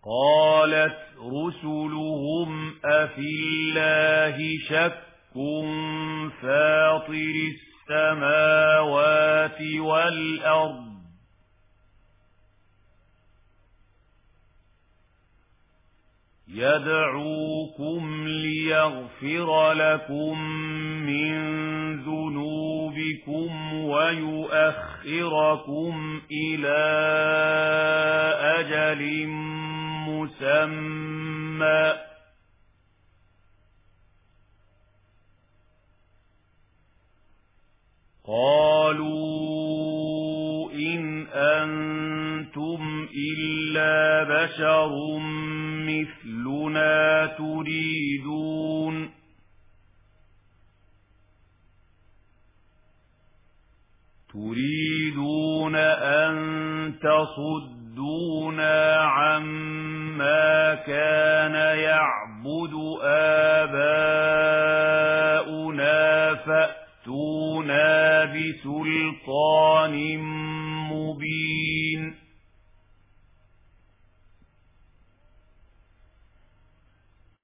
قالت رسلهم أفي الله شك فاطر السماوات والأرض يدعوكم ليغفر لكم من ذنوبكم ويؤخركم إلى أجل مسمى قالوا إن أنتم إلا بشر مثلنا تريدون أن تصدونا عما كان يعبد آباؤنا فأتونا بسلطان مبين